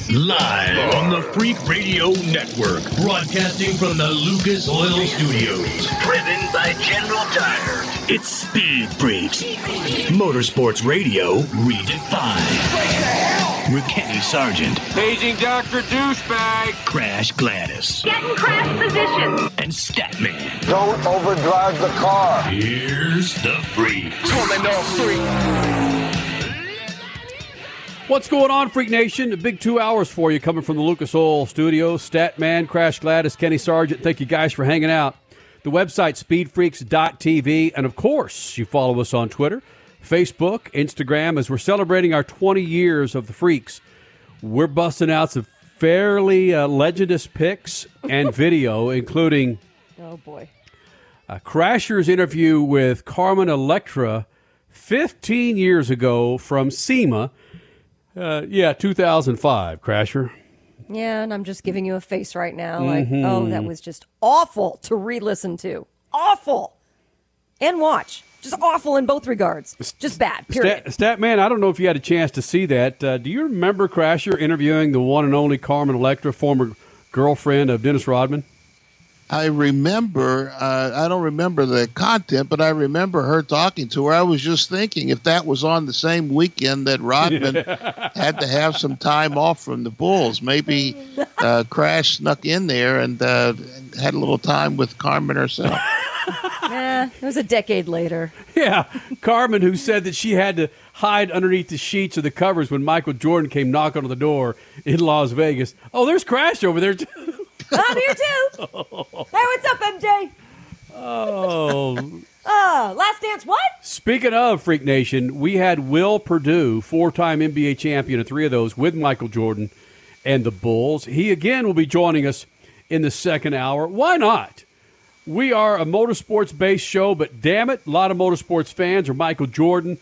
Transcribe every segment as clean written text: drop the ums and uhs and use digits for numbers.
Live on the Freak Radio Network, broadcasting from the Lucas Oil Studios. Driven by General Tire. It's Speed Freaks. Motorsports Radio redefined. With Kenny Sargent. Paging Dr. Douchebag. Crash Gladys. Getting crash position. And Statman. Don't overdrive the car. Here's the Freaks. Come on, man, freak. What's going on, Freak Nation? A big 2 hours for you coming from the Lucas Oil Studios. Statman, Crash Gladys, Kenny Sargent. Thank you guys for hanging out. The website, speedfreaks.tv. And, of course, you follow us on Twitter, Facebook, Instagram. As we're celebrating our 20 years of the Freaks, we're busting out some fairly legendous pics and video, including Crasher's interview with Carmen Electra 15 years ago from SEMA. 2005, Crasher. Yeah, and I'm just giving you a face right now. Like, oh, that was just awful to re-listen to. Awful. And watch. Just awful in both regards. Just bad, period. Statman, I don't know if you had a chance to see that. Do you remember, Crasher, interviewing the one and only Carmen Electra, former girlfriend of Dennis Rodman? I remember, I don't remember the content, but I remember her talking to her. I was just thinking if that was on the same weekend that Rodman had to have some time off from the Bulls, maybe Crash snuck in there and had a little time with Carmen herself. It was a decade later. Yeah, Carmen, who said that she had to hide underneath the sheets of the covers when Michael Jordan came knocking on the door in Las Vegas. Oh, there's Crash over there, too. I'm here, too. Hey, what's up, MJ? Oh. Last Dance what? Speaking of Freak Nation, we had Will Perdue, four-time NBA champion of three of those, with Michael Jordan and the Bulls. He, again, will be joining us in the second hour. Why not? We are a motorsports-based show, but damn it, a lot of motorsports fans are Michael Jordan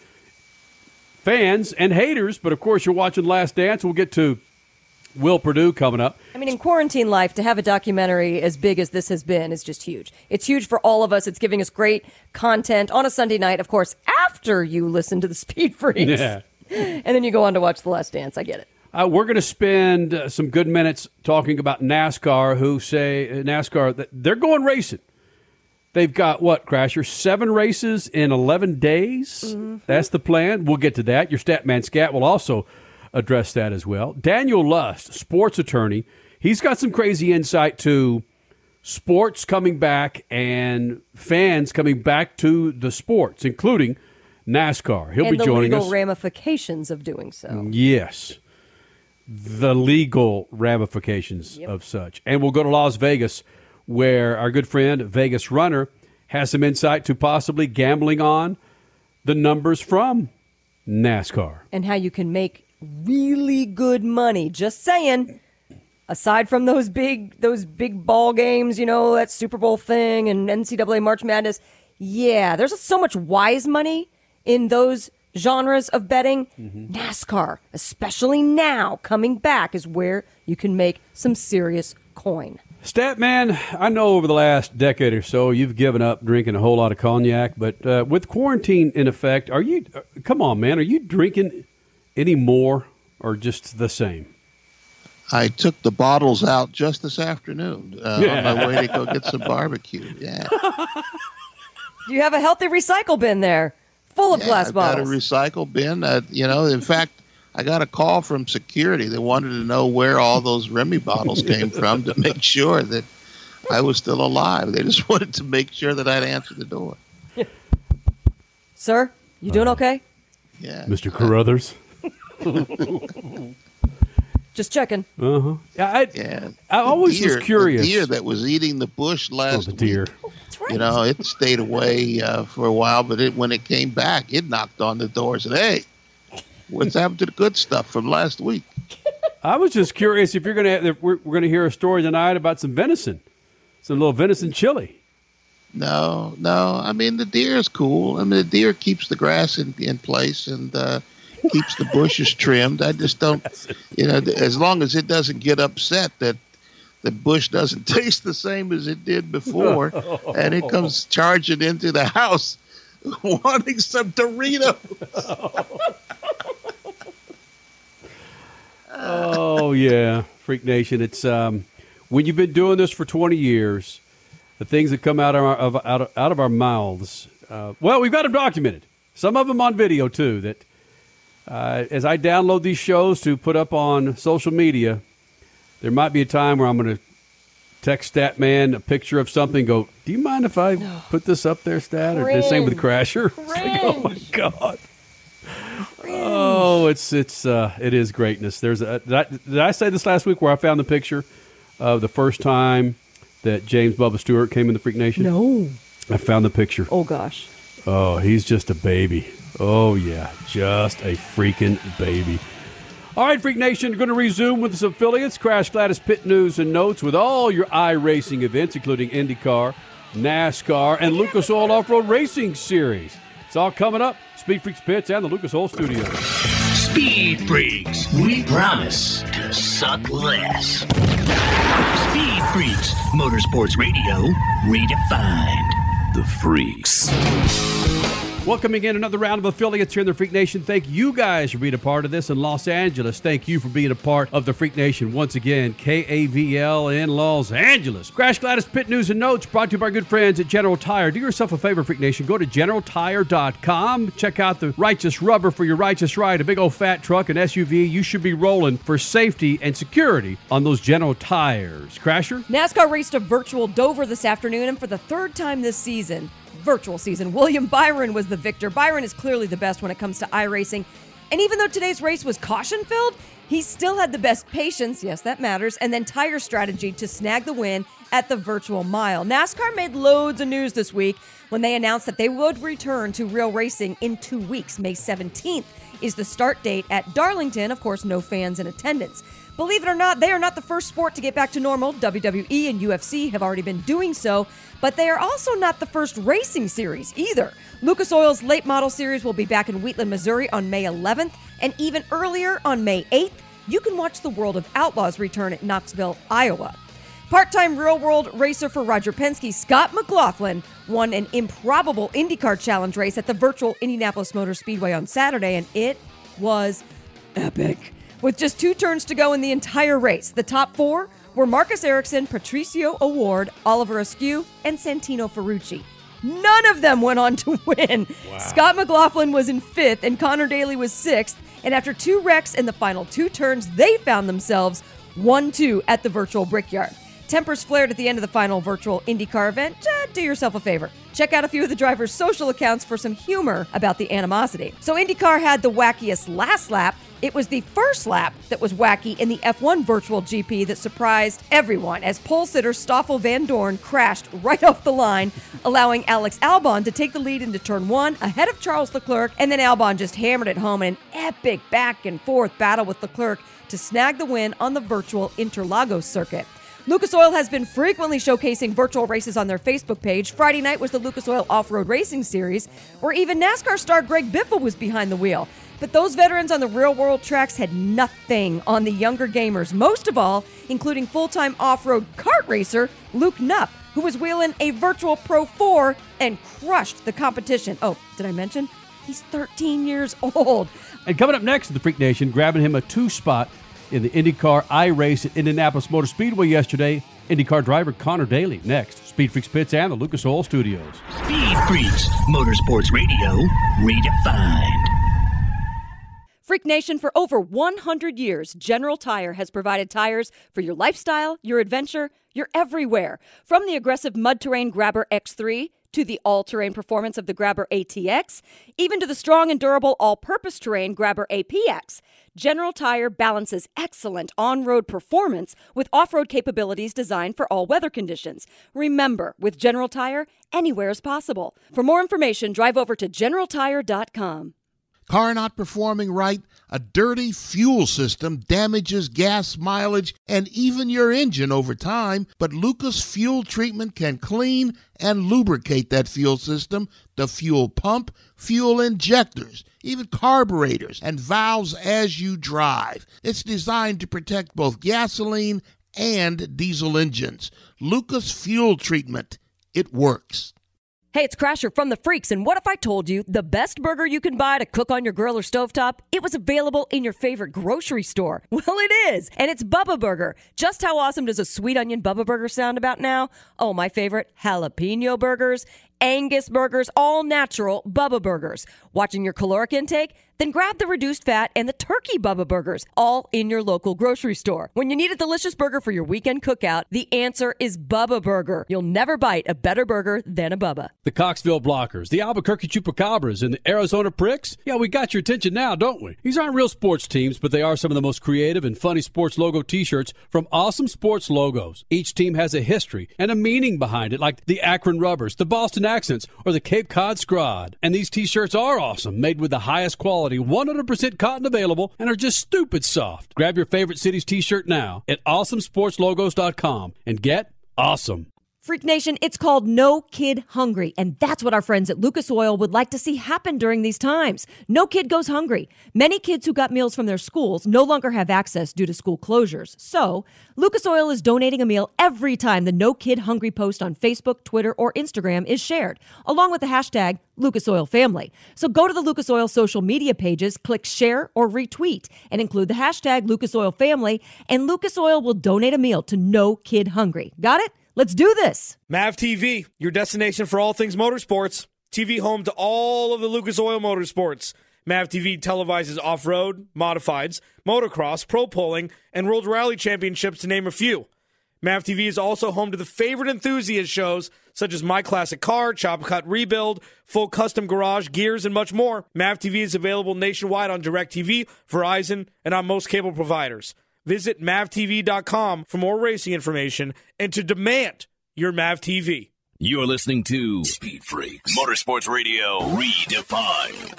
fans and haters. But, of course, you're watching Last Dance. We'll get to Will Perdue coming up. I mean, in quarantine life, to have a documentary as big as this has been is just huge. It's huge for all of us. It's giving us great content on a Sunday night, of course, after you listen to the Speed Freaks. Yeah. And then you go on to watch The Last Dance. I get it. We're going to spend some good minutes talking about NASCAR, who say NASCAR that they're going racing. They've got, what, Crasher, 7 races in 11 days? Mm-hmm. That's the plan. We'll get to that. Your Statman Scat will also address that as well. Daniel Lust, sports attorney, he's got some crazy insight to sports coming back and fans coming back to the sports, including NASCAR. He'll be joining us. And the legal ramifications of doing so. Yes. The legal ramifications of such. And we'll go to Las Vegas, where our good friend, Vegas Runner, has some insight to possibly gambling on the numbers from NASCAR. And how you can make really good money. Just saying. Aside from those big ball games, you know, that Super Bowl thing and NCAA March Madness. Yeah, there's so much wise money in those genres of betting. Mm-hmm. NASCAR, especially now, coming back, is where you can make some serious coin. Statman, I know over the last decade or so you've given up drinking a whole lot of cognac, but with quarantine in effect, are you drinking any more or just the same? I took the bottles out just this afternoon on my way to go get some barbecue. Yeah. Do you have a healthy recycle bin there full of glass bottles? I've got a recycle bin. In fact, I got a call from security. They wanted to know where all those Remy bottles came from to make sure that I was still alive. They just wanted to make sure that I'd answer the door. Sir, you doing okay? Yeah. Mr. Carruthers? Just checking. Uh-huh. I always was curious. The deer that was eating the bush last week. Deer. Oh, that's right. You know, it stayed away for a while, but when it came back, it knocked on the door and said, "Hey, what's happened to the good stuff from last week?" I was just curious if we're going to hear a story tonight about some venison, some little venison chili. No. I mean, the deer is cool. I mean, the deer keeps the grass in place and keeps the bushes trimmed. I just don't, as long as it doesn't get upset that the bush doesn't taste the same as it did before, and it comes charging into the house wanting some Doritos. Oh, yeah, Freak Nation. It's when you've been doing this for 20 years, the things that come out of our mouths. Well, we've got them documented. Some of them on video too. That as I download these shows to put up on social media, there might be a time where I'm going to text Statman a picture of something. Go, do you mind if I put this up there, Stat? Or the same with Crasher. It's like, oh my God. Oh, it is greatness. Did I say this last week where I found the picture of the first time that James Bubba Stewart came in the Freak Nation? No. I found the picture. Oh, gosh. Oh, he's just a baby. Oh, yeah, just a freaking baby. All right, Freak Nation, we're going to resume with its affiliates, Crash Gladys Pit News and Notes with all your iRacing events, including IndyCar, NASCAR, and Lucas Oil Off-Road Racing Series. It's all coming up. Speed Freaks Pits and the Lucas Oil Studios. Speed Freaks, we promise to suck less. Speed Freaks, Motorsports Radio, redefined. The Freaks. Welcoming in another round of affiliates here in the Freak Nation. Thank you guys for being a part of this in Los Angeles. Thank you for being a part of the Freak Nation. Once again, KAVL in Los Angeles. Crash Gladys Pit News and Notes brought to you by our good friends at General Tire. Do yourself a favor, Freak Nation. Go to GeneralTire.com. Check out the righteous rubber for your righteous ride. A big old fat truck, an SUV. You should be rolling for safety and security on those General Tires. Crasher? NASCAR raced a virtual Dover this afternoon, and for the third time this season, virtual season, William Byron was the victor. Byron is clearly the best when it comes to iRacing. And even though today's race was caution-filled, he still had the best patience, yes, that matters, and then tire strategy to snag the win at the virtual mile. NASCAR made loads of news this week when they announced that they would return to real racing in 2 weeks. May 17th is the start date at Darlington. Of course, no fans in attendance. Believe it or not, they are not the first sport to get back to normal. WWE and UFC have already been doing so, but they are also not the first racing series either. Lucas Oil's late model series will be back in Wheatland, Missouri on May 11th, and even earlier on May 8th, you can watch the World of Outlaws return at Knoxville, Iowa. Part-time real-world racer for Roger Penske, Scott McLaughlin, won an improbable IndyCar Challenge race at the virtual Indianapolis Motor Speedway on Saturday, and it was epic. With just 2 turns to go in the entire race, the top 4 were Marcus Ericsson, Patricio O'Ward, Oliver Askew, and Santino Ferrucci. None of them went on to win. Wow. Scott McLaughlin was in 5th, and Connor Daly was 6th, and after 2 wrecks in the final 2 turns, they found themselves 1-2 at the virtual Brickyard. Tempers flared at the end of the final virtual IndyCar event. Do yourself a favor. Check out a few of the drivers' social accounts for some humor about the animosity. So IndyCar had the wackiest last lap. It was the first lap that was wacky in the F1 virtual GP that surprised everyone as pole sitter Stoffel Van Dorn crashed right off the line, allowing Alex Albon to take the lead into turn 1 ahead of Charles Leclerc, and then Albon just hammered it home in an epic back and forth battle with Leclerc to snag the win on the virtual Interlagos circuit. Lucas Oil has been frequently showcasing virtual races on their Facebook page. Friday night was the Lucas Oil Off-Road Racing Series, where even NASCAR star Greg Biffle was behind the wheel. But those veterans on the real-world tracks had nothing on the younger gamers, most of all, including full-time off-road kart racer Luke Knupp, who was wheeling a virtual Pro 4 and crushed the competition. Oh, did I mention? He's 13 years old. And coming up next in the Freak Nation, grabbing him a 2-spot in the IndyCar iRace at Indianapolis Motor Speedway yesterday, IndyCar driver Connor Daly. Next, Speed Freaks Pits and the Lucas Oil Studios. Speed Freaks, Motorsports Radio, redefined. Freak Nation, for over 100 years, General Tire has provided tires for your lifestyle, your adventure, your everywhere. From the aggressive mud-terrain Grabber X3 to the all-terrain performance of the Grabber ATX, even to the strong and durable all-purpose terrain Grabber APX. General Tire balances excellent on-road performance with off-road capabilities designed for all weather conditions. Remember, with General Tire, anywhere is possible. For more information, drive over to GeneralTire.com. Car not performing right, a dirty fuel system damages gas mileage and even your engine over time, but Lucas Fuel Treatment can clean and lubricate that fuel system, the fuel pump, fuel injectors, even carburetors and valves as you drive. It's designed to protect both gasoline and diesel engines. Lucas Fuel Treatment. It works. Hey, it's Crasher from the Freaks, and what if I told you the best burger you can buy to cook on your grill or stovetop, it was available in your favorite grocery store? Well, it is, and it's Bubba Burger. Just how awesome does a sweet onion Bubba Burger sound about now? Oh, my favorite, jalapeno burgers, Angus burgers, all natural Bubba Burgers. Watching your caloric intake? Then grab the reduced fat and the turkey Bubba Burgers, all in your local grocery store. When you need a delicious burger for your weekend cookout, the answer is Bubba Burger. You'll never bite a better burger than a Bubba. The Coxville Blockers, the Albuquerque Chupacabras, and the Arizona Pricks? Yeah, we got your attention now, don't we? These aren't real sports teams, but they are some of the most creative and funny sports logo t-shirts from Awesome Sports Logos. Each team has a history and a meaning behind it, like the Akron Rubbers, the Boston Accents, or the Cape Cod Scrod. And these t-shirts are awesome, made with the highest quality, 100% cotton available, and are just stupid soft. Grab your favorite city's t-shirt now at awesomesportslogos.com and get awesome. Freak Nation, it's called No Kid Hungry, and that's what our friends at Lucas Oil would like to see happen during these times. No kid goes hungry. Many kids who got meals from their schools no longer have access due to school closures. So, Lucas Oil is donating a meal every time the No Kid Hungry post on Facebook, Twitter, or Instagram is shared, along with the hashtag Lucas Oil Family. So go to the Lucas Oil social media pages, click share or retweet, and include the hashtag Lucas Oil Family, and Lucas Oil will donate a meal to No Kid Hungry. Got it? Let's do this. MAV TV, your destination for all things motorsports. TV home to all of the Lucas Oil Motorsports. MAV TV televises off-road, modifieds, motocross, pro polling, and World Rally Championships, to name a few. MAV TV is also home to the favorite enthusiast shows such as My Classic Car, Chop Cut Rebuild, Full Custom Garage, Gears, and much more. MAV TV is available nationwide on DirecTV, Verizon, and on most cable providers. Visit MAVTV.com for more racing information and to demand your MAV TV. You're listening to Speed Freaks Motorsports Radio Redefined.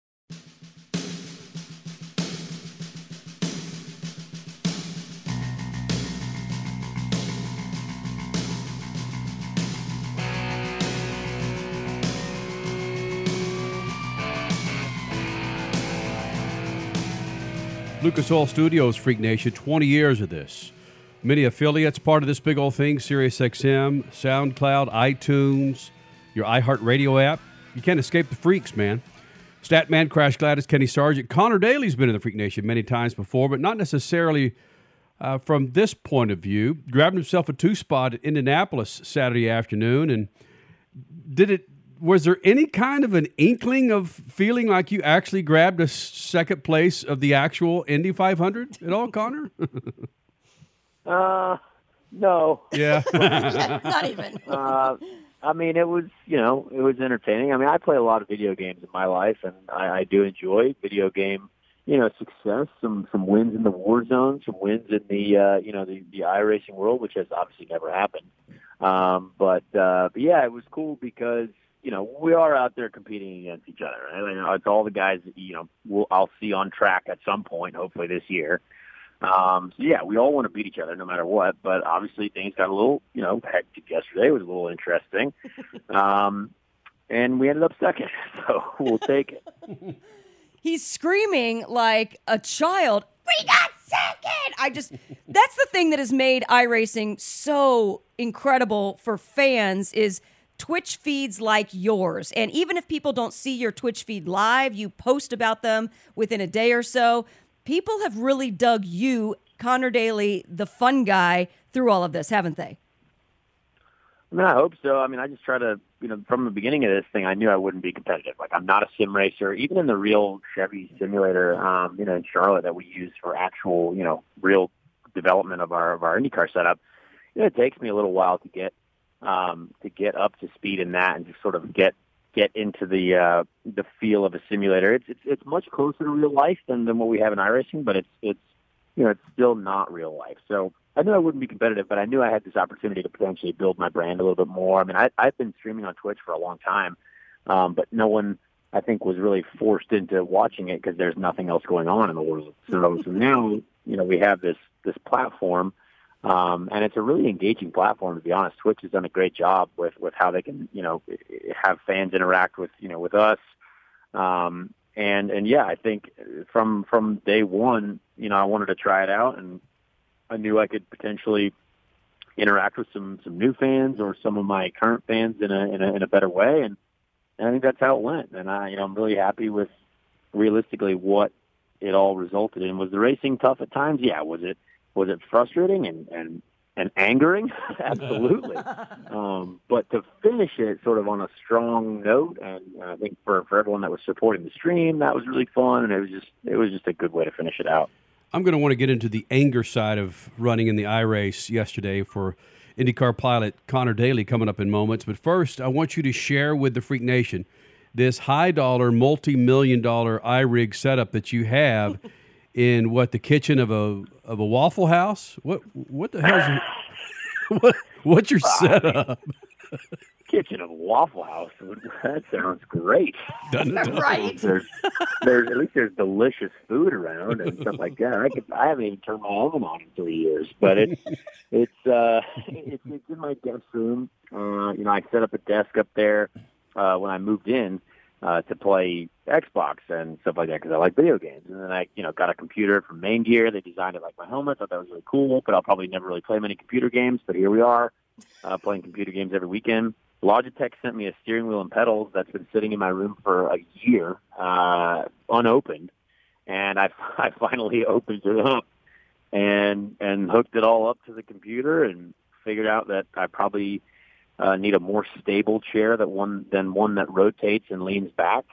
Lucas Oil Studios, Freak Nation, 20 years of this. Many affiliates, part of this big old thing, SiriusXM, SoundCloud, iTunes, your iHeartRadio app. You can't escape the freaks, man. Statman, Crash Gladys, Kenny Sargent. Connor Daly's been in the Freak Nation many times before, but not necessarily from this point of view. Grabbed himself a two-spot at Indianapolis Saturday afternoon, and was there any kind of an inkling of feeling like you actually grabbed a second place of the actual Indy 500 at all, Connor? No. Yeah. Not even. I mean, it was entertaining. I mean, I play a lot of video games in my life, and I do enjoy video game, success, some wins in the war zone, some wins in the iRacing world, which has obviously never happened. But yeah, it was cool because, we are out there competing against each other. Right? It's all the guys that, I'll see on track at some point, hopefully this year. So yeah, we all want to beat each other no matter what, but obviously things got a little, hectic yesterday. It was a little interesting. And we ended up second, so we'll take it. He's screaming like a child. We got second! That's the thing that has made iRacing so incredible for fans is Twitch feeds like yours. And even if people don't see your Twitch feed live, you post about them within a day or so. People have really dug you, Connor Daly, the fun guy, through all of this, haven't they? I mean, I hope so. I mean, I just try to, from the beginning of this thing, I knew I wouldn't be competitive. Like, I'm not a sim racer. Even in the real Chevy simulator, in Charlotte that we use for actual, real development of our IndyCar setup, it takes me a little while to get up to speed in that and just sort of get into the feel of a simulator. It's much closer to real life than what we have in iRacing, but it's still not real life. So I knew I wouldn't be competitive, but I knew I had this opportunity to potentially build my brand a little bit more. I mean, I've been streaming on Twitch for a long time, but no one, I think, was really forced into watching it because there's nothing else going on in the world. So now, we have this platform. And it's a really engaging platform, to be honest. Twitch has done a great job with how they can, have fans interact with us. And yeah, I think from day one, I wanted to try it out, and I knew I could potentially, interact with some new fans or some of my current fans in a better way. And I think that's how it went. And I'm really happy with realistically what it all resulted in. Was the racing tough at times? Yeah. Was it frustrating and angering? Absolutely. But to finish it sort of on a strong note, and I think for everyone that was supporting the stream, that was really fun, and it was just a good way to finish it out. I'm going to want to get into the anger side of running in the iRace yesterday for IndyCar pilot Connor Daly coming up in moments. But first, I want you to share with the Freak Nation this high-dollar, multi-million-dollar iRig setup that you have in the kitchen of a Waffle House? What the hell what's your setup? Kitchen of a Waffle House. That sounds great. Doesn't it? Right. There's at least there's delicious food around and stuff like that. I haven't even turned my oven on in 3 years, but it's in my guest room. I set up a desk up there when I moved in to play Xbox and stuff like that because I like video games. And then I got a computer from Main Gear. They designed it like my helmet. Thought that was really cool, but I'll probably never really play many computer games. But here we are, playing computer games every weekend. Logitech sent me a steering wheel and pedals that's been sitting in my room for a year, unopened, and I finally opened it up and hooked it all up to the computer and figured out that I probably need a more stable chair than one that rotates and leans back.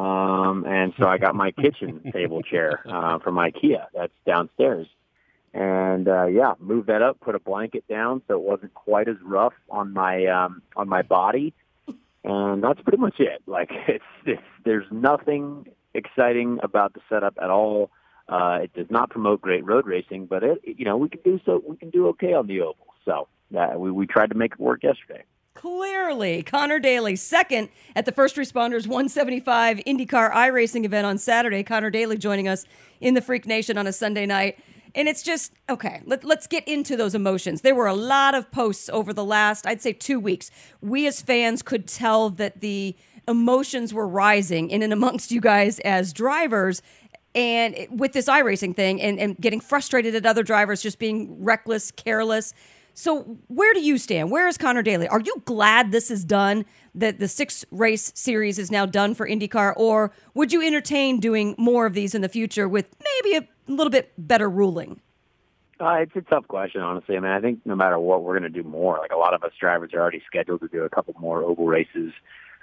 And so I got my kitchen table chair from IKEA that's downstairs. And moved that up, put a blanket down so it wasn't quite as rough on my body, and that's pretty much it. Like there's nothing exciting about the setup at all. It does not promote great road racing, but we can do okay on the oval. So we tried to make it work yesterday. Clearly, Connor Daly, second at the First Responders 175 IndyCar iRacing event on Saturday. Connor Daly joining us in the Freak Nation on a Sunday night. And it's just, okay, let's get into those emotions. There were a lot of posts over the last, I'd say 2 weeks. We as fans could tell that the emotions were rising in and amongst you guys as drivers and with this iRacing thing and getting frustrated at other drivers just being reckless, careless. So where do you stand? Where is Connor Daly? Are you glad this is done, that the 6-race series is now done for IndyCar, or would you entertain doing more of these in the future with maybe a little bit better ruling? It's a tough question, honestly. I mean, I think no matter what, we're going to do more. Like a lot of us drivers are already scheduled to do a couple more oval races,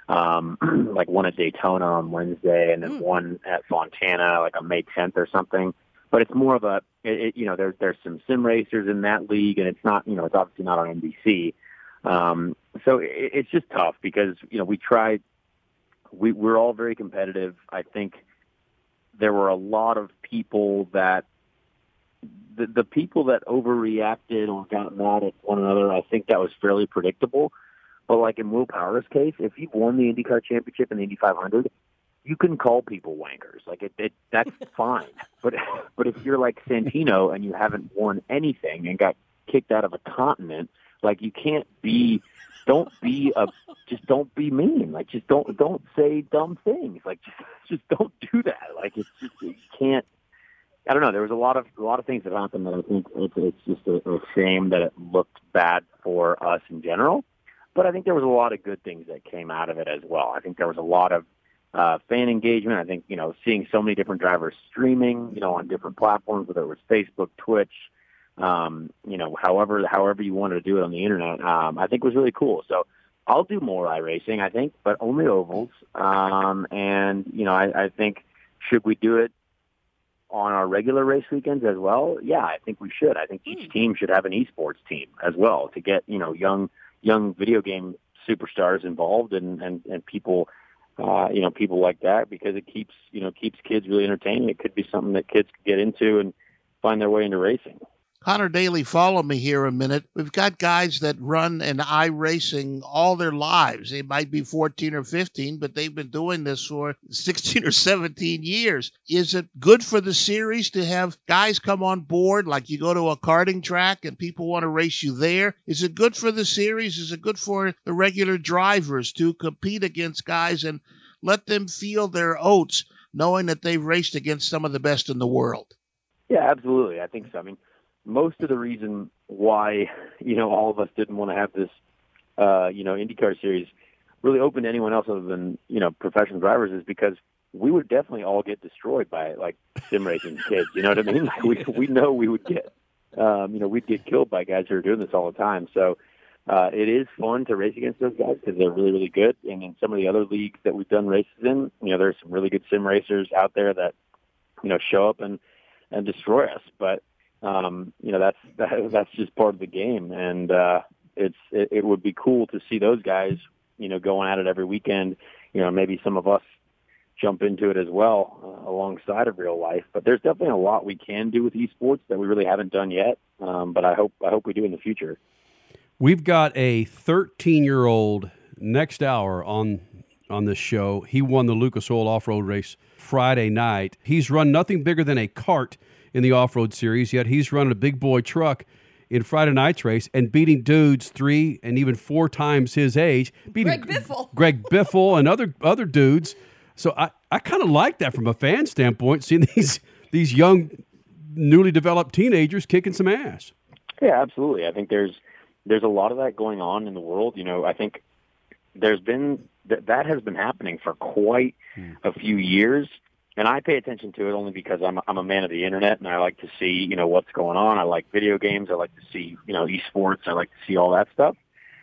like one at Daytona on Wednesday and then one at Fontana, like on May 10th or something. But it's more of there's some sim racers in that league, and it's not, it's obviously not on NBC. So it's just tough because, we tried, we're all very competitive. I think there were a lot of people that, the people that overreacted or got mad at one another, I think that was fairly predictable. But like in Will Power's case, if you've won the IndyCar Championship and the Indy 500, you can call people wankers. Like that's fine. But if you're like Santino and you haven't won anything and got kicked out of a continent, like you can't be. Don't be mean. Like just don't say dumb things. Like just don't do that. Like it's just you can't. I don't know. There was a lot of things that happened that I think it's just a shame that it looked bad for us in general. But I think there was a lot of good things that came out of it as well. I think there was a lot of fan engagement. I think, seeing so many different drivers streaming, on different platforms, whether it was Facebook, Twitch, however you wanted to do it on the internet, I think was really cool. So I'll do more iRacing, I think, but only ovals. I think should we do it on our regular race weekends as well? Yeah, I think we should. I think each team should have an esports team as well to get, young video game superstars involved and people, people like that, because it keeps kids really entertained. It could be something that kids could get into and find their way into racing. Connor Daly, follow me here a minute. We've got guys that run in iRacing all their lives. They might be 14 or 15, but they've been doing this for 16 or 17 years. Is it good for the series to have guys come on board, like you go to a karting track and people want to race you there? Is it good for the series? Is it good for the regular drivers to compete against guys and let them feel their oats, knowing that they've raced against some of the best in the world? Yeah, absolutely. I think so. I mean, most of the reason why, all of us didn't want to have this, IndyCar series really open to anyone else other than, professional drivers is because we would definitely all get destroyed by like sim racing kids. You know what I mean? Like we know we would get, we'd get killed by guys who are doing this all the time. So it is fun to race against those guys because they're really, really good. And in some of the other leagues that we've done races in, there's some really good sim racers out there that, show up and destroy us. But, that's just part of the game. And it would be cool to see those guys, going at it every weekend. Maybe some of us jump into it as well alongside of real life. But there's definitely a lot we can do with esports that we really haven't done yet. But I hope we do in the future. We've got a 13-year-old next hour on this show. He won the Lucas Oil off-road race Friday night. He's run nothing bigger than a kart in the off-road series, yet he's running a big boy truck in Friday night's race and beating dudes 3 and even 4 times his age. Beating Greg Biffle and other dudes. So I kind of like that from a fan standpoint, seeing these young, newly developed teenagers kicking some ass. Yeah, absolutely. I think there's a lot of that going on in the world. I think there's been that has been happening for quite a few years, and I pay attention to it only because I'm a man of the internet and I like to see what's going on. I like video games. I like to see esports. I like to see all that stuff.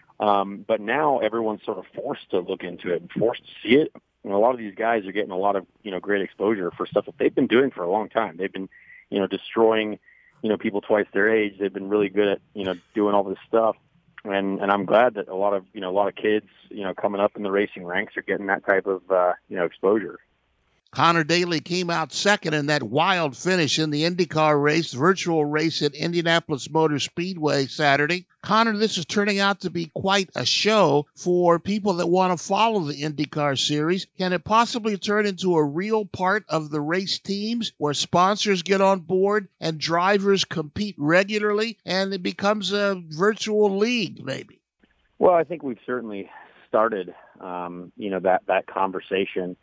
But now everyone's sort of forced to look into it and forced to see it. A lot of these guys are getting a lot of great exposure for stuff that they've been doing for a long time. They've been destroying people twice their age. They've been really good at doing all this stuff. And I'm glad that a lot of kids, coming up in the racing ranks are getting that type of, exposure. Connor Daly came out second in that wild finish in the IndyCar race, virtual race at Indianapolis Motor Speedway Saturday. Connor, this is turning out to be quite a show for people that want to follow the IndyCar series. Can it possibly turn into a real part of the race teams where sponsors get on board and drivers compete regularly and it becomes a virtual league maybe? Well, I think we've certainly started, that conversation.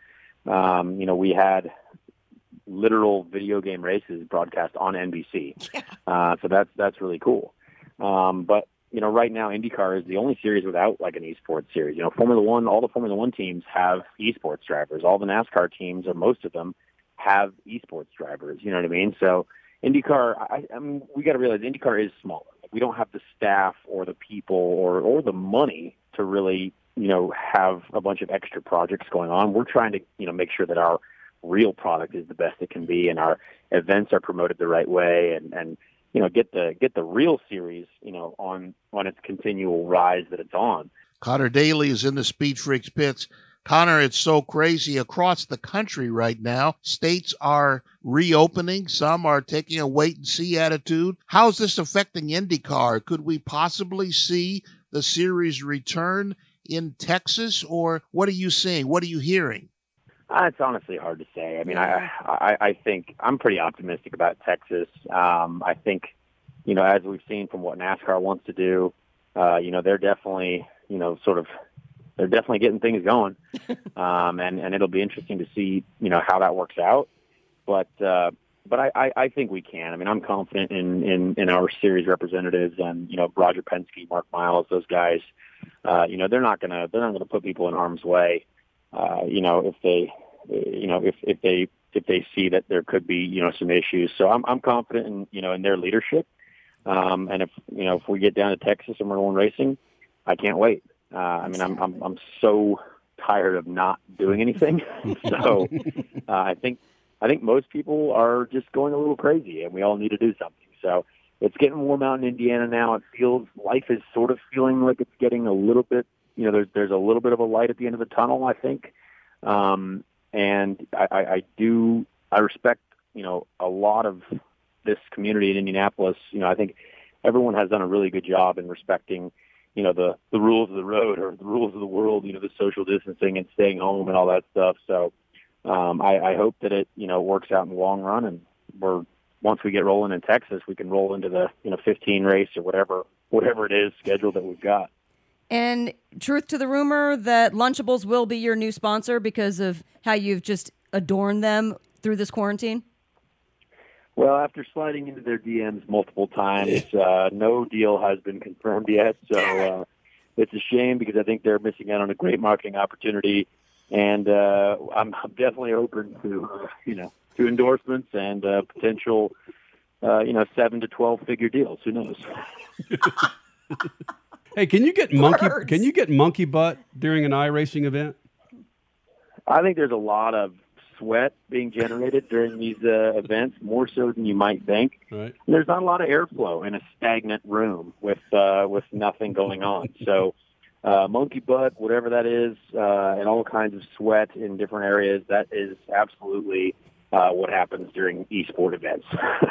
We had literal video game races broadcast on NBC. Yeah. So that's really cool. But, right now IndyCar is the only series without like an esports series. Formula One, all the Formula One teams have esports drivers. All the NASCAR teams, or most of them, have esports drivers. You know what I mean? So IndyCar, I mean, we got to realize IndyCar is smaller. We don't have the staff or the people or the money to really, have a bunch of extra projects going on. We're trying to, make sure that our real product is the best it can be and our events are promoted the right way and get the real series, on its continual rise that it's on. Connor Daly is in the Speed Freaks pits. Connor, it's so crazy across the country right now. States are reopening. Some are taking a wait-and-see attitude. How is this affecting IndyCar? Could we possibly see the series return in Texas, or what are you seeing? What are you hearing? It's honestly hard to say. I mean, I think I'm pretty optimistic about Texas. I think, as we've seen from what NASCAR wants to do, they're definitely, they're definitely getting things going. And it'll be interesting to see, how that works out. But I think we can. I mean, I'm confident in our series representatives and, Roger Penske, Mark Miles, those guys. They're not gonna put people in harm's way. If they see that there could be, some issues. So I'm confident in their leadership. And if we get down to Texas and we're going racing, I can't wait. I'm so tired of not doing anything. So I think most people are just going a little crazy, and we all need to do something. So it's getting warm out in Indiana now. It feels life is sort of feeling like it's getting a little bit. There's a little bit of a light at the end of the tunnel, I think. And I respect a lot of this community in Indianapolis. I think everyone has done a really good job in respecting the rules of the road or the rules of the world, the social distancing and staying home and all that stuff. So I hope that it, works out in the long run, and once we get rolling in Texas, we can roll into the 15 race or whatever it is schedule that we've got. And truth to the rumor that Lunchables will be your new sponsor because of how you've just adorned them through this quarantine? Well, after sliding into their DMs multiple times, no deal has been confirmed yet. So it's a shame because I think they're missing out on a great marketing opportunity. And I'm definitely open to, to endorsements and potential, 7 to 12 figure deals. Who knows? Hey, can you get monkey butt during an iRacing event? I think there's a lot of sweat being generated during these events, more so than you might think. Right. There's not a lot of airflow in a stagnant room with nothing going on. So monkey butt, whatever that is, and all kinds of sweat in different areas, that is absolutely what happens during e-sport events.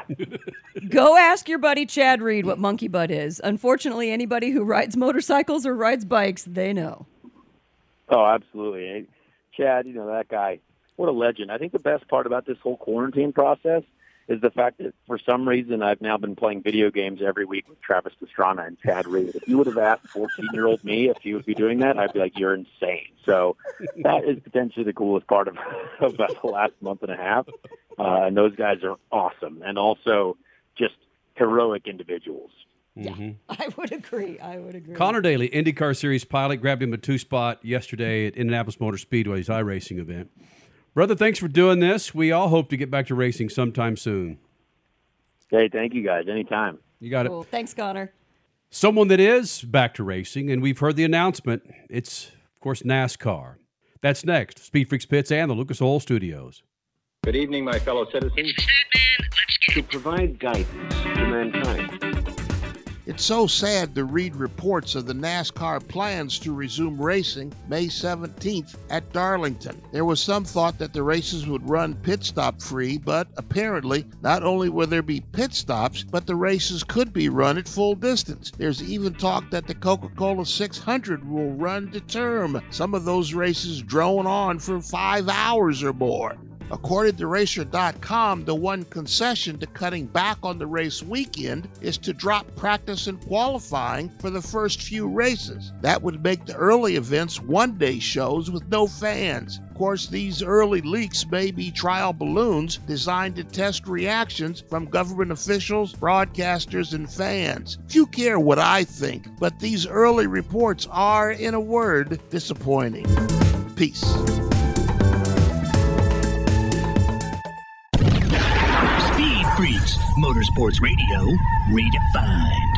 Go ask your buddy Chad Reed what monkey butt is. Unfortunately, anybody who rides motorcycles or rides bikes, they know. Oh, absolutely. Hey, Chad, that guy, what a legend. I think the best part about this whole quarantine process is the fact that for some reason I've now been playing video games every week with Travis Pastrana and Chad Reed. If you would have asked 14-year-old me if he would be doing that, I'd be like, you're insane. So that is potentially the coolest part of the last month and a half. And those guys are awesome and also just heroic individuals. Yeah, I would agree. Connor Daly, IndyCar Series pilot, grabbed him a 2-spot yesterday at Indianapolis Motor Speedway's iRacing event. Brother, thanks for doing this. We all hope to get back to racing sometime soon. Hey, thank you guys. Anytime. You got Cool. it. Thanks, Connor. Someone that is back to racing, and we've heard the announcement. It's, of course, NASCAR. That's next. Speed Freaks Pits and the Lucas Oil Studios. Good evening, my fellow citizens. To provide guidance to mankind. It's so sad to read reports of the NASCAR plans to resume racing May 17th at Darlington. There was some thought that the races would run pit stop free, but apparently not only will there be pit stops, but the races could be run at full distance. There's even talk that the Coca-Cola 600 will run to term. Some of those races drone on for 5 hours or more. According to Racer.com, the one concession to cutting back on the race weekend is to drop practice and qualifying for the first few races. That would make the early events one-day shows with no fans. Of course, these early leaks may be trial balloons designed to test reactions from government officials, broadcasters, and fans. Few care what I think, but these early reports are, in a word, disappointing. Peace. Freaks, Motorsports Radio, redefined.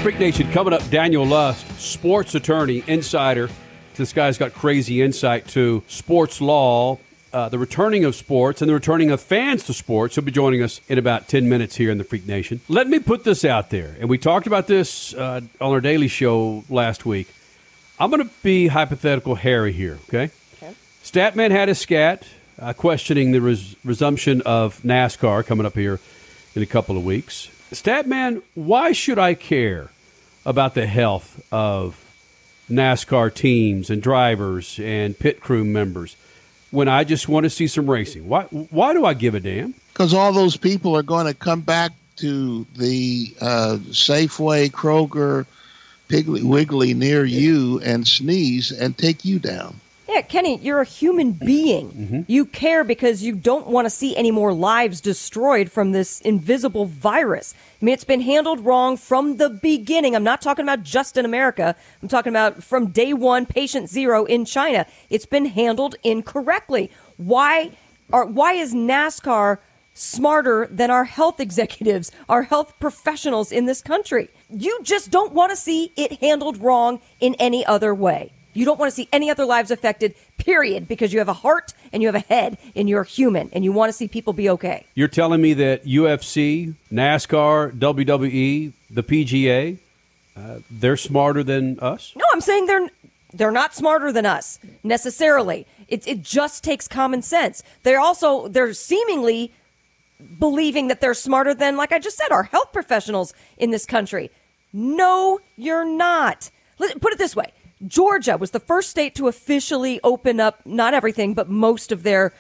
Freak Nation, coming up, Daniel Lust, sports attorney, insider. This guy's got crazy insight to sports law, the returning of sports, and the returning of fans to sports. He'll be joining us in about 10 minutes here in the Freak Nation. Let me put this out there, and we talked about this on our daily show last week. I'm going to be hypothetical Harry here, okay? Statman had a scat questioning the resumption of NASCAR coming up here in a couple of weeks. Statman, why should I care about the health of NASCAR teams and drivers and pit crew members when I just want to see some racing? Why do I give a damn? Because all those people are going to come back to the Safeway, Kroger, Piggly Wiggly near you and sneeze and take you down. Yeah, Kenny, you're a human being. Mm-hmm. You care because you don't want to see any more lives destroyed from this invisible virus. I mean, it's been handled wrong from the beginning. I'm not talking about just in America. I'm talking about from day one, patient zero in China. It's been handled incorrectly. Why is NASCAR smarter than our health executives, our health professionals in this country? You just don't want to see it handled wrong in any other way. You don't want to see any other lives affected, period, because you have a heart and you have a head and you're human and you want to see people be okay. You're telling me that UFC, NASCAR, WWE, the PGA, they're smarter than us? No, I'm saying they're not smarter than us necessarily. It just takes common sense. They're seemingly believing that they're smarter than, like I just said, our health professionals in this country. No, you're not. Put it this way. Georgia was the first state to officially open up, not everything, but most of their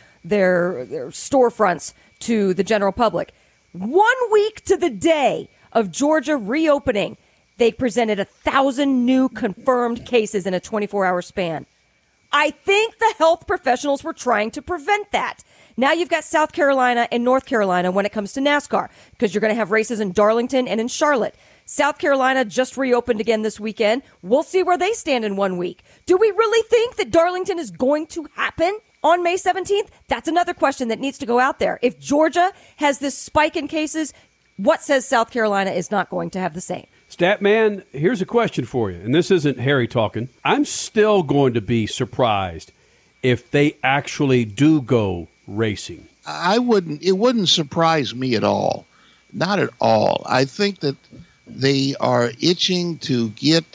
storefronts to the general public. 1 week to the day of Georgia reopening, they presented 1,000 new confirmed cases in a 24-hour span. I think the health professionals were trying to prevent that. Now you've got South Carolina and North Carolina when it comes to NASCAR, because you're going to have races in Darlington and in Charlotte. South Carolina just reopened again this weekend. We'll see where they stand in 1 week. Do we really think that Darlington is going to happen on May 17th? That's another question that needs to go out there. If Georgia has this spike in cases, what says South Carolina is not going to have the same? Statman, here's a question for you, and this isn't Harry talking. I'm still going to be surprised if they actually do go racing. It wouldn't surprise me at all. Not at all. I think that they are itching to get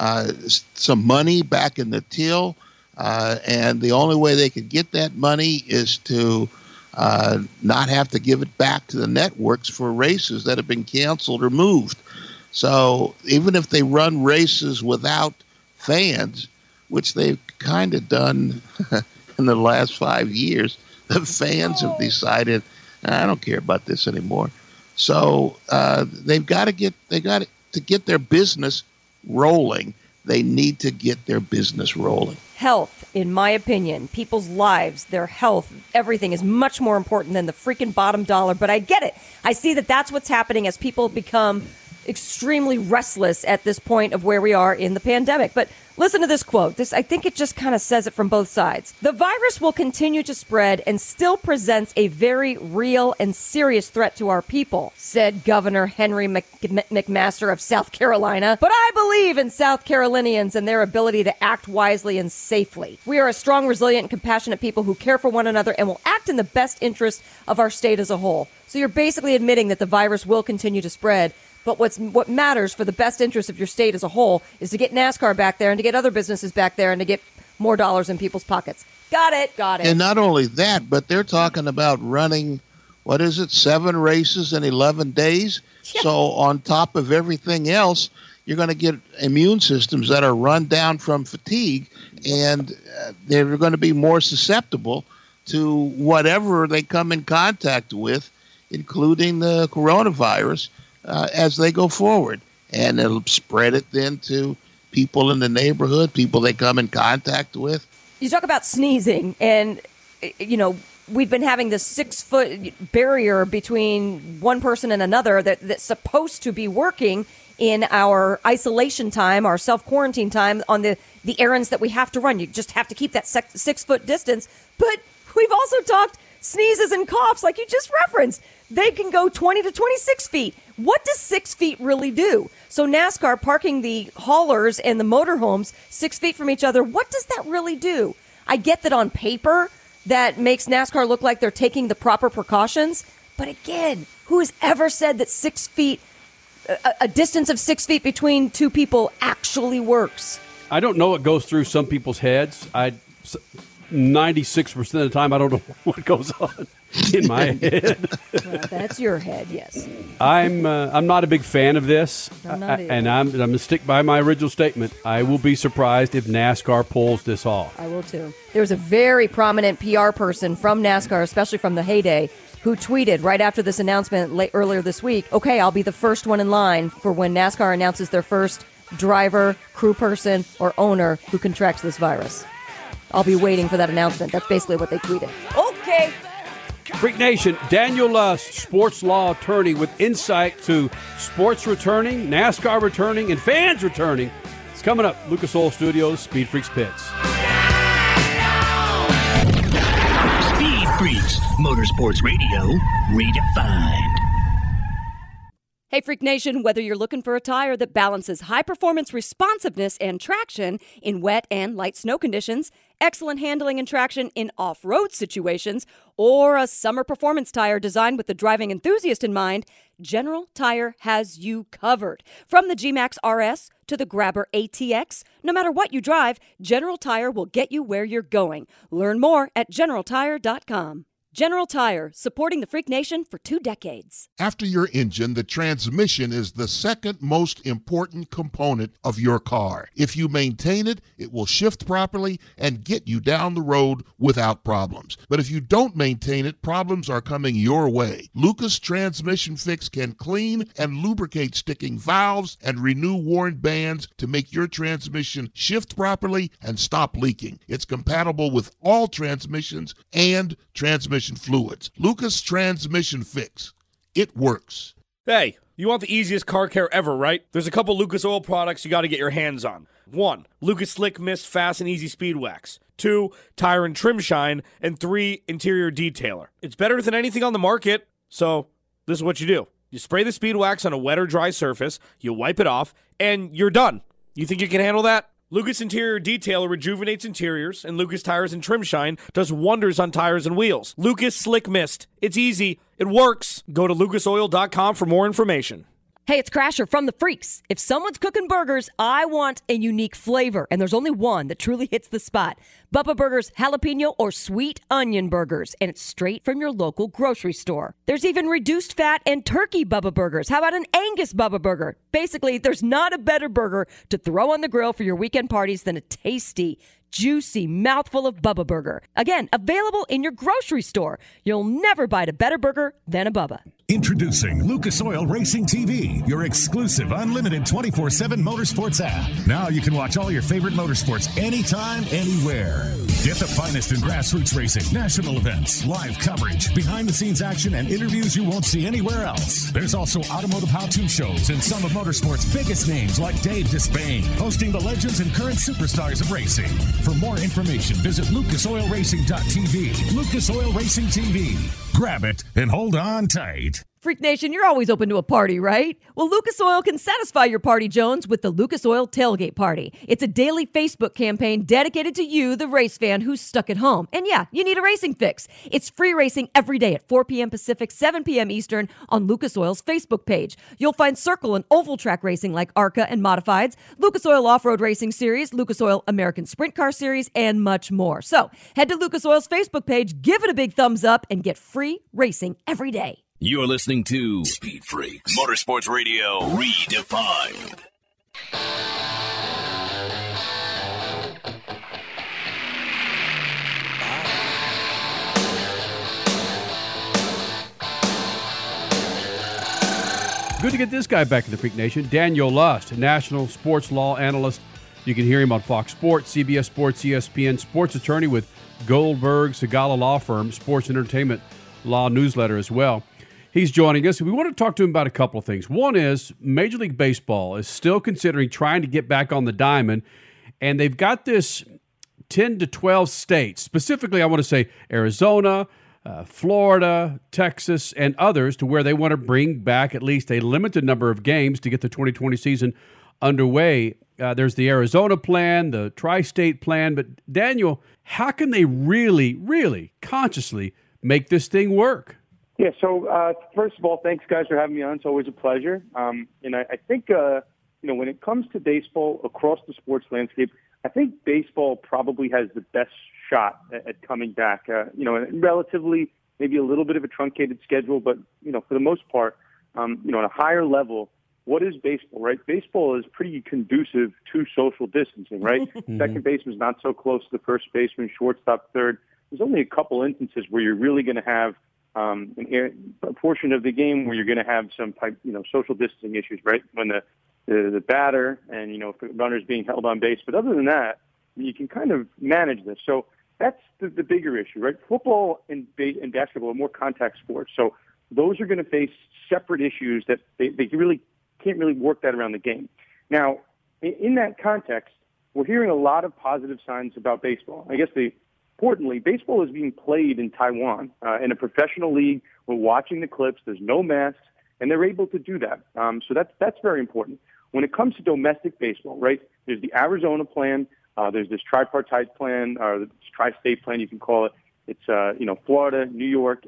some money back in the till, and the only way they could get that money is to not have to give it back to the networks for races that have been canceled or moved. So even if they run races without fans, which they've kind of done in the last 5 years, the fans have decided, I don't care about this anymore. So they've got to get their business rolling. They need to get their business rolling. Health, in my opinion, people's lives, their health, everything is much more important than the freaking bottom dollar. But I get it. I see that that's what's happening as people become extremely restless at this point of where we are in the pandemic. But listen to this quote. I think it just kind of says it from both sides. The virus will continue to spread and still presents a very real and serious threat to our people, said Governor Henry McMaster of South Carolina. But I believe in South Carolinians and their ability to act wisely and safely. We are a strong, resilient, and compassionate people who care for one another and will act in the best interest of our state as a whole. So you're basically admitting that the virus will continue to spread. But what matters for the best interest of your state as a whole is to get NASCAR back there and to get other businesses back there and to get more dollars in people's pockets. Got it. And not only that, but they're talking about running, 7 races in 11 days? Yeah. So on top of everything else, you're going to get immune systems that are run down from fatigue, and they're going to be more susceptible to whatever they come in contact with, including the coronavirus, as they go forward. And it'll spread it then to people in the neighborhood, people they come in contact with. You talk about sneezing, and, we've been having this 6-foot barrier between one person and another that's supposed to be working in our isolation time, our self-quarantine time on the errands that we have to run. You just have to keep that 6-foot distance. But we've also talked sneezes and coughs, like you just referenced. They can go 20 to 26 feet. What does 6 feet really do? So NASCAR parking the haulers and the motorhomes 6 feet from each other, what does that really do? I get that on paper that makes NASCAR look like they're taking the proper precautions. But again, who has ever said that 6 feet, a distance of 6 feet between two people actually works? I don't know what goes through some people's heads. 96% of the time, I don't know what goes on in my head. Well, that's your head, yes. I'm not a big fan of this, I'm not either. and I'm going to stick by my original statement. I will be surprised if NASCAR pulls this off. I will too. There was a very prominent PR person from NASCAR, especially from the heyday, who tweeted right after this announcement earlier this week, okay, I'll be the first one in line for when NASCAR announces their first driver, crew person, or owner who contracts this virus. I'll be waiting for that announcement. That's basically what they tweeted. Okay. Freak Nation, Daniel Lust, sports law attorney with insight to sports returning, NASCAR returning, and fans returning. It's coming up. Lucas Oil Studios, Speed Freaks Pits. Speed Freaks, Motorsports Radio, redefined. Hey, Freak Nation, whether you're looking for a tire that balances high-performance responsiveness and traction in wet and light snow conditions, excellent handling and traction in off-road situations, or a summer performance tire designed with the driving enthusiast in mind, General Tire has you covered. From the G-Max RS to the Grabber ATX, no matter what you drive, General Tire will get you where you're going. Learn more at GeneralTire.com. General Tire, supporting the Freak Nation for 2 decades. After your engine, the transmission is the second most important component of your car. If you maintain it, it will shift properly and get you down the road without problems. But if you don't maintain it, problems are coming your way. Lucas Transmission Fix can clean and lubricate sticking valves and renew worn bands to make your transmission shift properly and stop leaking. It's compatible with all transmissions and transmission fluids. Lucas Transmission Fix. It works. Hey, you want the easiest car care ever, right? There's a couple Lucas Oil products you got to get your hands on. 1, Lucas Slick Mist Fast and Easy Speed Wax. 2, Tire and Trim Shine. And 3, Interior Detailer. It's better than anything on the market, so this is what you do. You spray the speed wax on a wet or dry surface, you wipe it off, and you're done. You think you can handle that? Lucas Interior Detailer rejuvenates interiors, and Lucas Tires and Trim Shine does wonders on tires and wheels. Lucas Slick Mist. It's easy. It works. Go to lucasoil.com for more information. Hey, it's Crasher from the Freaks. If someone's cooking burgers, I want a unique flavor, and there's only one that truly hits the spot. Bubba Burgers jalapeno or sweet onion burgers, and it's straight from your local grocery store. There's even reduced fat and turkey Bubba Burgers. How about an Angus Bubba Burger? Basically, there's not a better burger to throw on the grill for your weekend parties than a tasty, juicy mouthful of Bubba Burger. Again, available in your grocery store. You'll never bite a better burger than a Bubba. Introducing Lucas Oil Racing TV, your exclusive unlimited 24/7 motorsports app. Now you can watch all your favorite motorsports anytime, anywhere. Get the finest in grassroots racing, national events, live coverage, behind-the-scenes action, and interviews you won't see anywhere else. There's also automotive how-to shows and some of motorsports' biggest names like Dave Despain, hosting the legends and current superstars of racing. For more information, visit lucasoilracing.tv. Lucas Oil Racing TV. Grab it and hold on tight. Freak Nation, you're always open to a party, right? Well, Lucas Oil can satisfy your party, Jones, with the Lucas Oil Tailgate Party. It's a daily Facebook campaign dedicated to you, the race fan who's stuck at home. And yeah, you need a racing fix. It's free racing every day at 4 p.m. Pacific, 7 p.m. Eastern on Lucas Oil's Facebook page. You'll find circle and oval track racing like ARCA and Modifieds, Lucas Oil Off-Road Racing Series, Lucas Oil American Sprint Car Series, and much more. So head to Lucas Oil's Facebook page, give it a big thumbs up, and get free racing every day. You're listening to Speed Freaks, Motorsports Radio, redefined. Good to get this guy back in the Freak Nation. Daniel Lust, national sports law analyst. You can hear him on Fox Sports, CBS Sports, ESPN, sports attorney with Goldberg Segala Law Firm, sports entertainment law newsletter as well. He's joining us. We want to talk to him about a couple of things. One is Major League Baseball is still considering trying to get back on the diamond, and they've got this 10 to 12 states. Specifically, I want to say Arizona, Florida, Texas, and others to where they want to bring back at least a limited number of games to get the 2020 season underway. There's the Arizona plan, the tri-state plan. But, Daniel, how can they really, really consciously make this thing work? Yeah, so first of all, thanks, guys, for having me on. It's always a pleasure. And I think, when it comes to baseball across the sports landscape, I think baseball probably has the best shot at coming back. Relatively, maybe a little bit of a truncated schedule, but, for the most part, at a higher level, what is baseball, right? Baseball is pretty conducive to social distancing, right? Second baseman's not so close to the first baseman, shortstop third. There's only a couple instances where you're really going to have a portion of the game where you're going to have some type, social distancing issues, right? When the batter and, if the runner's being held on base. But other than that, you can kind of manage this. So that's the bigger issue, right? Football and basketball are more contact sports. So those are going to face separate issues that they really can't really work that around the game. Now, in that context, we're hearing a lot of positive signs about baseball. I guess importantly, baseball is being played in Taiwan in a professional league. We're watching the clips. There's no masks, and they're able to do that. So that's very important. When it comes to domestic baseball, right, there's the Arizona plan. There's this tripartite plan, or the tri-state plan, you can call it. It's, Florida, New York,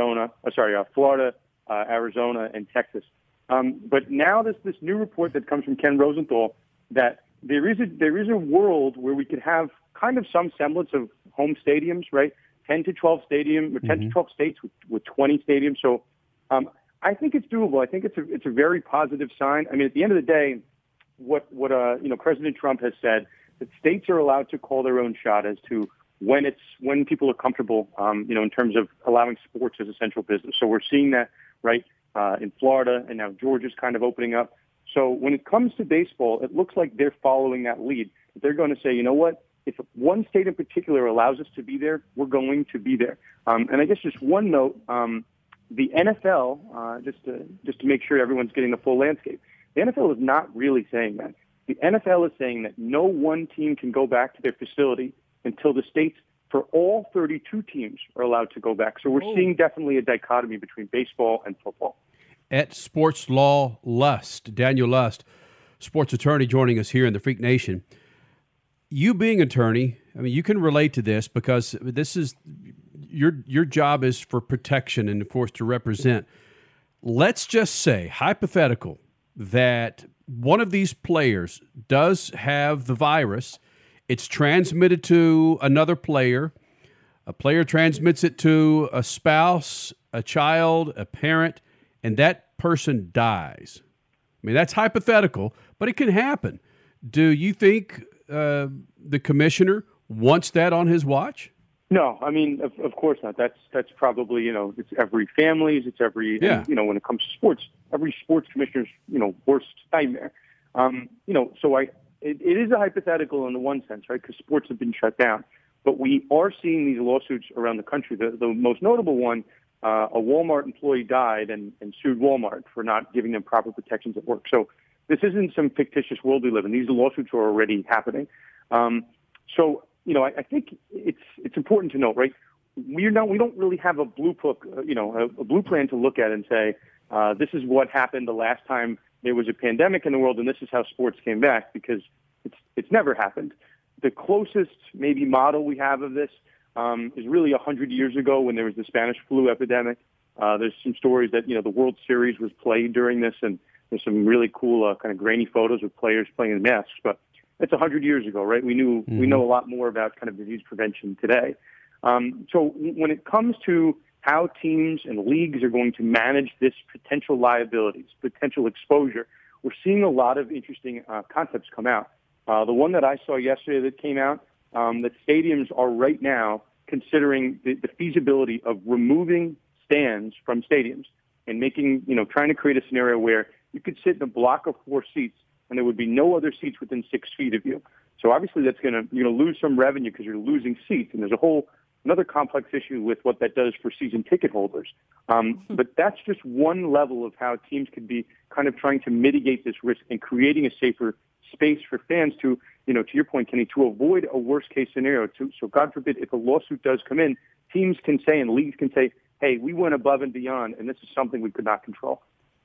Florida, Arizona, and Texas. But now there's this new report that comes from Ken Rosenthal that there is a world where we could have kind of some semblance of home stadiums, right? 10 to 12 stadium, or 10 to 12 states with 20 stadiums. So I think it's doable. I think it's a very positive sign. I mean, at the end of the day, what President Trump has said, that states are allowed to call their own shot as to when people are comfortable, in terms of allowing sports as essential business. So we're seeing that, right, in Florida, and now Georgia's kind of opening up. So when it comes to baseball, it looks like they're following that lead. They're going to say, you know what, if one state in particular allows us to be there, we're going to be there. And I guess just one note, the NFL, just to make sure everyone's getting the full landscape, the NFL is not really saying that. The NFL is saying that no one team can go back to their facility until the states for all 32 teams are allowed to go back. So we're seeing definitely a dichotomy between baseball and football. At Sports Law Lust, Daniel Lust, sports attorney, joining us here in the Freak Nation. You being an attorney, I mean, you can relate to this because this is your job is for protection and, of course, to represent. Let's just say, hypothetical, that one of these players does have the virus. It's transmitted to another player. A player transmits it to a spouse, a child, a parent, and that person dies. I mean, that's hypothetical, but it can happen. Do you think the commissioner wants that on his watch? No, I mean, of course not. That's probably, it's every family's, it's every, and, when it comes to sports, every sports commissioner's, worst nightmare. So it is a hypothetical in the one sense, right? Because sports have been shut down. But we are seeing these lawsuits around the country. The most notable one, a Walmart employee died and sued Walmart for not giving them proper protections at work. So this isn't some fictitious world we live in. These lawsuits are already happening. I think it's important to note, right? We don't really have a blue book, a blue plan to look at and say, this is what happened the last time there was a pandemic in the world, and this is how sports came back, because it's never happened. The closest maybe model we have of this is really 100 years ago when there was the Spanish flu epidemic. There's some stories that, the World Series was played during this, and there's some really cool kind of grainy photos of players playing in masks. But it's 100 years ago, right? We know a lot more about kind of disease prevention today. So when it comes to how teams and leagues are going to manage this potential liabilities, potential exposure, we're seeing a lot of interesting concepts come out. The one that I saw yesterday that came out, that stadiums are right now considering the feasibility of removing stands from stadiums and making, trying to create a scenario where you could sit in a block of 4 seats and there would be no other seats within 6 feet of you. So obviously that's going to, lose some revenue because you're losing seats. And there's another complex issue with what that does for season ticket holders. But that's just one level of how teams could be kind of trying to mitigate this risk and creating a safer space for fans to your point, Kenny, to avoid a worst case scenario. So God forbid, if a lawsuit does come in, teams can say and leagues can say, hey, we went above and beyond, and this is something we could not control.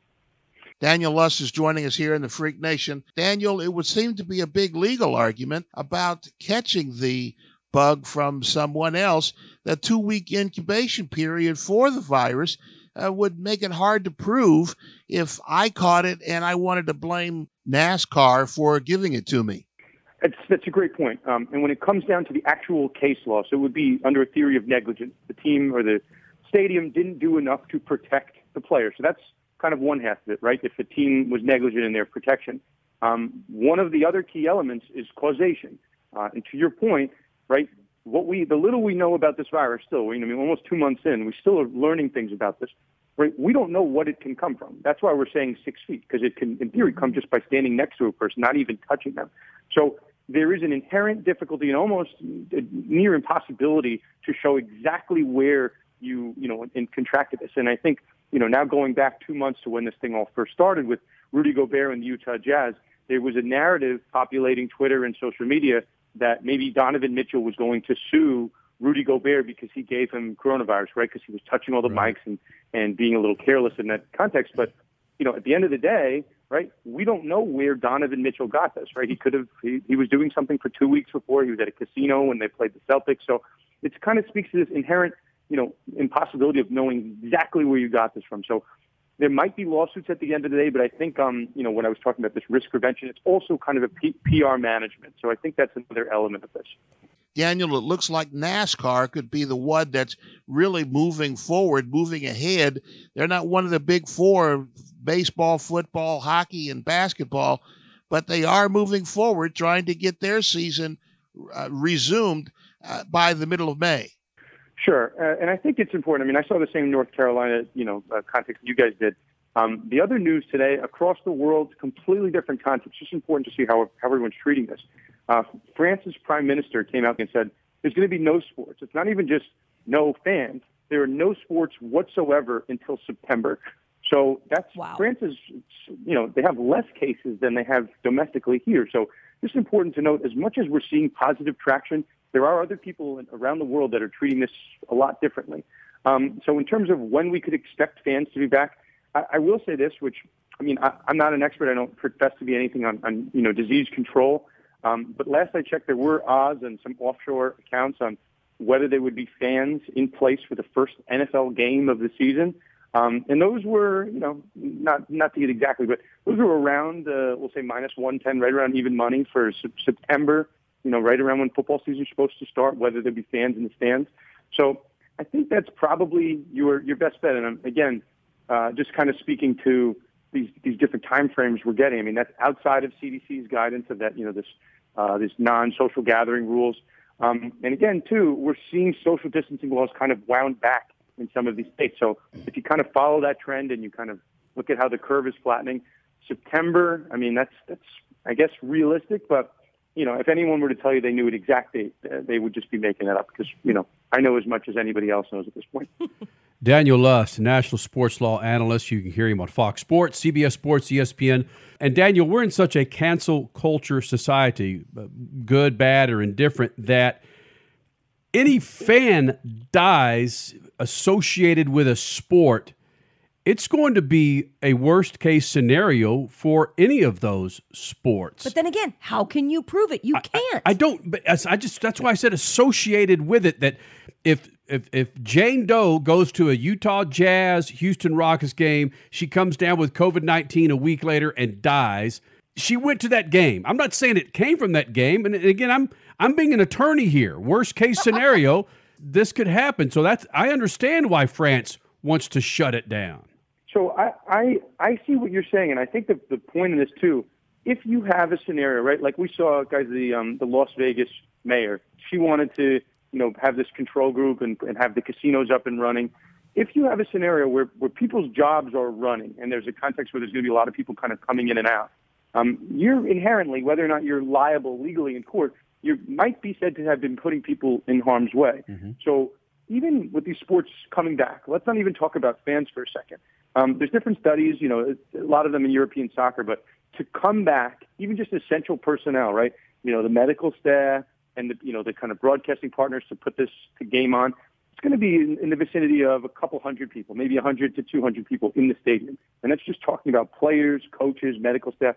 Daniel Luss is joining us here in the Freak Nation. Daniel, it would seem to be a big legal argument about catching the bug from someone else. The 2-week incubation period for the virus would make it hard to prove if I caught it and I wanted to blame NASCAR for giving it to me. That's a great point. And when it comes down to the actual case law, so it would be under a theory of negligence. The team or the stadium didn't do enough to protect the player. So that's kind of one half of it, right? If the team was negligent in their protection. One of the other key elements is causation. And to your point, right, the little we know about this virus still, almost 2 months in, we still are learning things about this. Right? We don't know what it can come from. That's why we're saying 6 feet, because it can, in theory, come just by standing next to a person, not even touching them. So there is an inherent difficulty and almost a near impossibility to show exactly where you contracted this. And I think, now going back 2 months to when this thing all first started with Rudy Gobert and the Utah Jazz, there was a narrative populating Twitter and social media that maybe Donovan Mitchell was going to sue Rudy Gobert because he gave him coronavirus, right? Because he was touching all the mics and being a little careless in that context. But, at the end of the day, right, we don't know where Donovan Mitchell got this, right? He was doing something for 2 weeks before. He was at a casino when they played the Celtics. So it kind of speaks to this inherent, impossibility of knowing exactly where you got this from. So there might be lawsuits at the end of the day, but I think, when I was talking about this risk prevention, it's also kind of a PR management. So I think that's another element of this. Daniel, it looks like NASCAR could be the one that's really moving forward, moving ahead. They're not one of the big four, baseball, football, hockey, and basketball, but they are moving forward, trying to get their season resumed by the middle of May. Sure, and I think it's important. I saw the same North Carolina, context you guys did. The other news today across the world, completely different context. It's just important to see how everyone's treating this. France's prime minister came out and said there's going to be no sports. It's not even just no fans. There are no sports whatsoever until September. So that's France is, they have less cases than they have domestically here. So it's important to note, as much as we're seeing positive traction, there are other people around the world that are treating this a lot differently. So in terms of when we could expect fans to be back, I will say this, which, I'm not an expert. I don't profess to be anything on disease control. But last I checked, there were odds and some offshore accounts on whether there would be fans in place for the first NFL game of the season. And those were, not to get exactly, but those were around, we'll say minus 110, right around even money for September, right around when football season is supposed to start, whether there be fans in the stands. So I think that's probably your best bet. And again, just kind of speaking to these different time frames we're getting. That's outside of CDC's guidance of that, this non-social gathering rules. And again, too, we're seeing social distancing laws kind of wound back in some of these states. So if you kind of follow that trend and you kind of look at how the curve is flattening, September, that's I guess realistic, but if anyone were to tell you they knew an exact date, they would just be making that up because, I know as much as anybody else knows at this point. Daniel Luss, national sports law analyst. You can hear him on Fox Sports, CBS Sports, ESPN. And Daniel, we're in such a cancel culture society, good, bad, or indifferent, that any fan dies associated with a sport, it's going to be a worst case scenario for any of those sports. But then again, how can you prove it? You can't. I don't. But that's why I said associated with it. That if Jane Doe goes to a Utah Jazz Houston Rockets game, she comes down with COVID-19 a week later and dies. She went to that game. I'm not saying it came from that game. And again, I'm being an attorney here. Worst case scenario, this could happen. So I understand why France wants to shut it down. So I see what you're saying, and I think the point in this too, if you have a scenario, right, like we saw, guys, the Las Vegas mayor, she wanted to, have this control group and have the casinos up and running. If you have a scenario where people's jobs are running and there's a context where there's going to be a lot of people kind of coming in and out, you're inherently, whether or not you're liable legally in court, you might be said to have been putting people in harm's way. Mm-hmm. So even with these sports coming back, let's not even talk about fans for a second. There's different studies, a lot of them in European soccer, but to come back, even just essential personnel, right? The medical staff and the kind of broadcasting partners to put this game on, it's going to be in the vicinity of a couple hundred people, maybe 100 to 200 people in the stadium. And that's just talking about players, coaches, medical staff.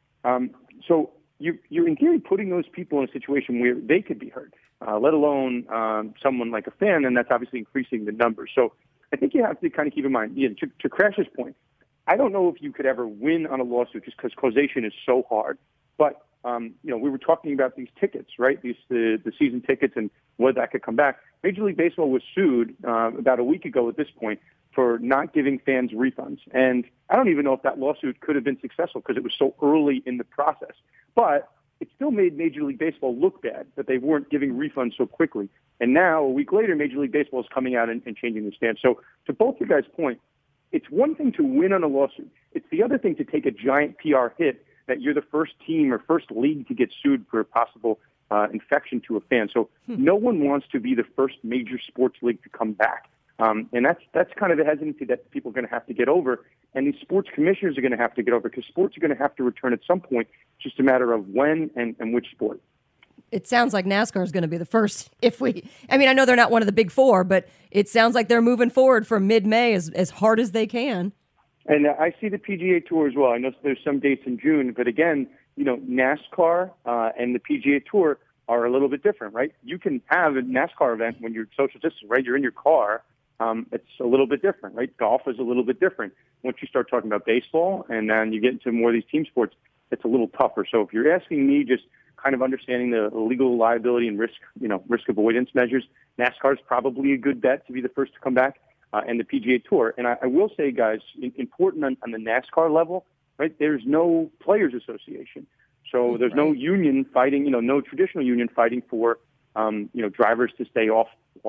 So you're in theory putting those people in a situation where they could be hurt, let alone someone like a fan, and that's obviously increasing the numbers. So I think you have to kind of keep in mind, to Crash's point, I don't know if you could ever win on a lawsuit just because causation is so hard. But, we were talking about these tickets, right? The season tickets and whether that could come back. Major League Baseball was sued about a week ago at this point for not giving fans refunds. And I don't even know if that lawsuit could have been successful because it was so early in the process. But it still made Major League Baseball look bad that they weren't giving refunds so quickly. And now, a week later, Major League Baseball is coming out and changing the stance. So to both you guys' point, it's one thing to win on a lawsuit. It's the other thing to take a giant PR hit that you're the first team or first league to get sued for a possible infection to a fan. So no one wants to be the first major sports league to come back. And that's kind of the hesitancy that people are going to have to get over. And these sports commissioners are going to have to get over because sports are going to have to return at some point. It's just a matter of when and which sport. It sounds like NASCAR is going to be the first. I know they're not one of the big four, but it sounds like they're moving forward from mid-May as hard as they can. And I see the PGA Tour as well. I know there's some dates in June, but again, NASCAR and the PGA Tour are a little bit different, right? You can have a NASCAR event when you're social distancing, right? You're in your car. It's a little bit different, right? Golf is a little bit different. Once you start talking about baseball and then you get into more of these team sports, it's a little tougher. So if you're asking me just kind of understanding the legal liability and risk avoidance measures, NASCAR is probably a good bet to be the first to come back. And the PGA Tour. And I will say, guys, important on the NASCAR level, right, there's no players association. So there's no union fighting, no traditional union fighting for, drivers to stay off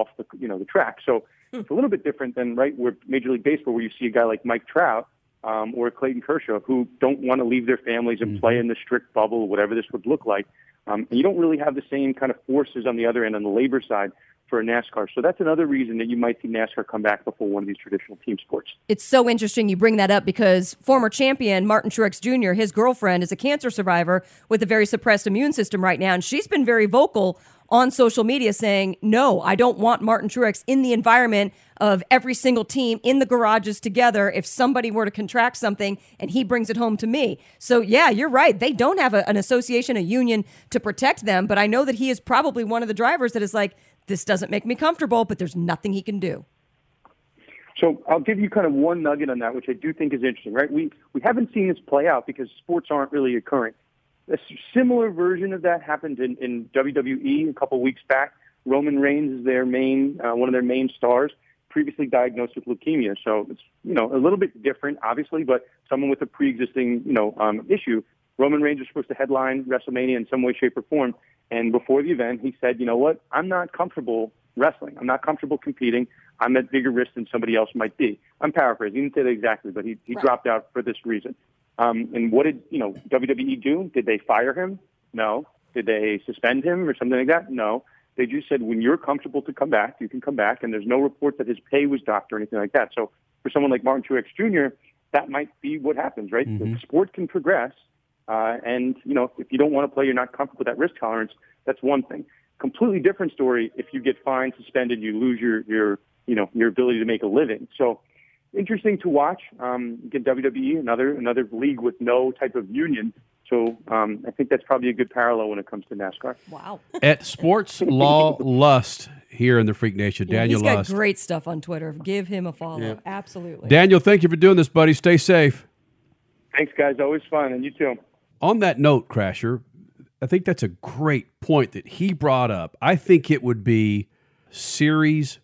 the track. So it's a little bit different than, right, where Major League Baseball, where you see a guy like Mike Trout or Clayton Kershaw who don't want to leave their families and play in the strict bubble, whatever this would look like. And you don't really have the same kind of forces on the other end on the labor side for NASCAR. So that's another reason that you might see NASCAR come back before one of these traditional team sports. It's so interesting you bring that up because former champion Martin Truex Jr., his girlfriend, is a cancer survivor with a very suppressed immune system right now. And she's been very vocal on social media saying, no, I don't want Martin Truex in the environment of every single team in the garages together if somebody were to contract something and he brings it home to me. So, yeah, you're right. They don't have an association, a union to protect them. But I know that he is probably one of the drivers that is like, this doesn't make me comfortable, but there's nothing he can do. So I'll give you kind of one nugget on that, which I do think is interesting, right? We haven't seen this play out because sports aren't really occurring. A similar version of that happened in WWE a couple weeks back. Roman Reigns is their one of their main stars, previously diagnosed with leukemia. So it's, a little bit different, obviously, but someone with a pre-existing, issue. Roman Reigns was supposed to headline WrestleMania in some way, shape, or form. And before the event, he said, you know what, I'm not comfortable wrestling. I'm not comfortable competing. I'm at bigger risk than somebody else might be. I'm paraphrasing. He didn't say that exactly, but he dropped out for this reason. And what did, WWE do? Did they fire him? No. Did they suspend him or something like that? No. They just said, when you're comfortable to come back, you can come back. And there's no report that his pay was docked or anything like that. So for someone like Martin Truex Jr., that might be what happens, right? The sport can progress. And, if you don't want to play, you're not comfortable with that risk tolerance, that's one thing. Completely different story if you get fined, suspended, you lose your ability to make a living. So interesting to watch. Again, WWE, another league with no type of union. So I think that's probably a good parallel when it comes to NASCAR. Wow. At Sports Law Lust here in the Freak Nation, Daniel Lust. Lust. He's got great stuff on Twitter. Give him a follow. Yeah. Absolutely. Daniel, thank you for doing this, buddy. Stay safe. Thanks, guys. Always fun. And you too. On that note, Crasher, I think that's a great point that he brought up. I think it would be series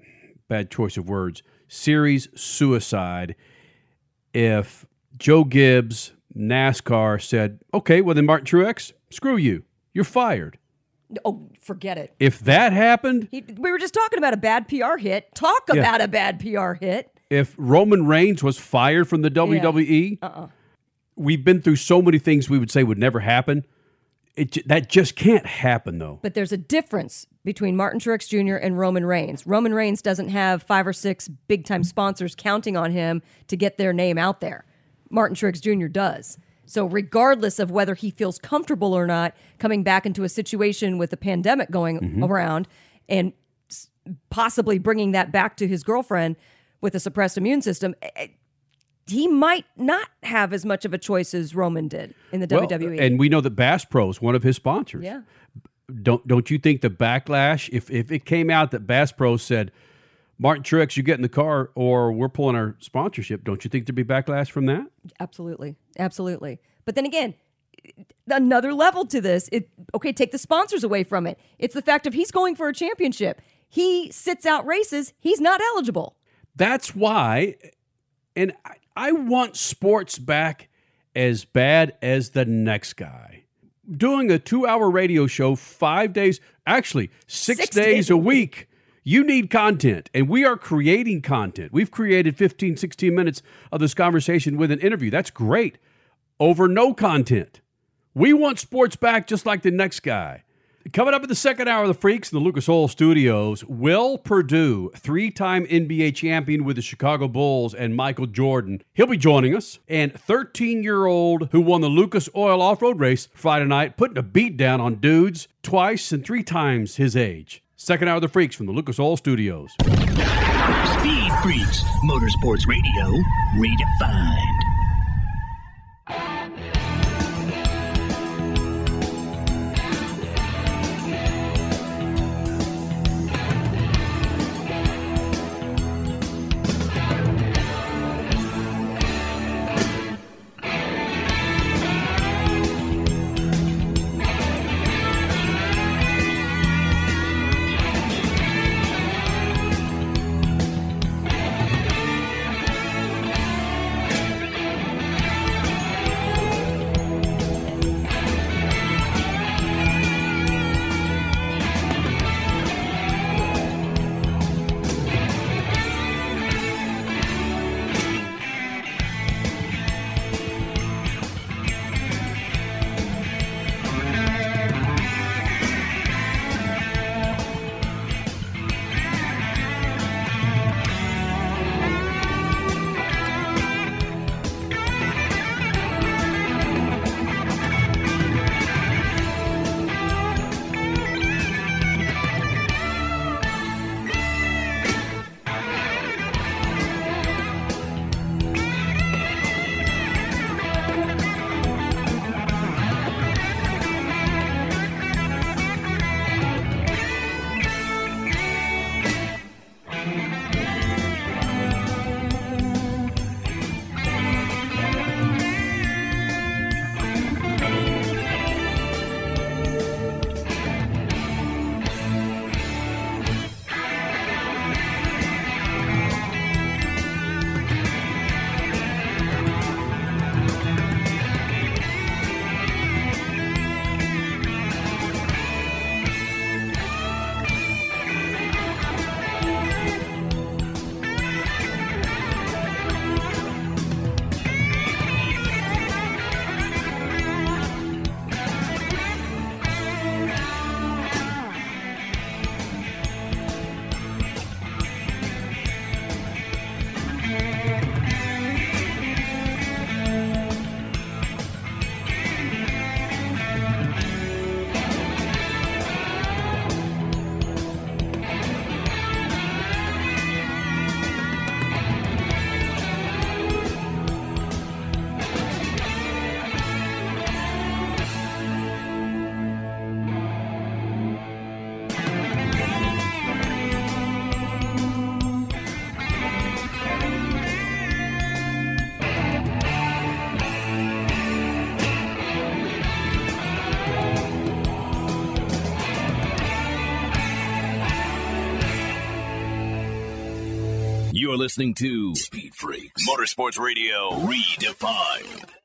suicide if Joe Gibbs, NASCAR, said, okay, well then Martin Truex, screw you. You're fired. Oh, forget it. If that happened... we were just talking about a bad PR hit. Talk about a bad PR hit. If Roman Reigns was fired from the WWE... We've been through so many things we would say would never happen. That just can't happen, though. But there's a difference between Martin Truex Jr. and Roman Reigns. Roman Reigns doesn't have 5 or 6 big-time sponsors counting on him to get their name out there. Martin Truex Jr. does. So regardless of whether he feels comfortable or not coming back into a situation with a pandemic going around and possibly bringing that back to his girlfriend with a suppressed immune system, he might not have as much of a choice as Roman did in the WWE. And we know that Bass Pro is one of his sponsors. Yeah. Don't you think the backlash, if it came out that Bass Pro said, Martin Truex, you get in the car or we're pulling our sponsorship, don't you think there'd be backlash from that? Absolutely. Absolutely. But then again, another level to this, take the sponsors away from it. It's the fact of he's going for a championship. He sits out races. He's not eligible. That's why, and I want sports back as bad as the next guy. Doing a 2-hour radio show 5 days, actually 6 days a week, you need content, and we are creating content. We've created 15, 16 minutes of this conversation with an interview. That's great. Over no content. We want sports back just like the next guy. Coming up in the second hour of the Freaks in the Lucas Oil Studios, Will Perdue, 3-time NBA champion with the Chicago Bulls and Michael Jordan. He'll be joining us. And 13-year-old who won the Lucas Oil Off-Road Race Friday night, putting a beat down on dudes twice and 3 times his age. Second hour of the Freaks from the Lucas Oil Studios. Speed Freaks, Motorsports Radio, redefined. You're listening to Speed Freaks, Motorsports Radio, redefined.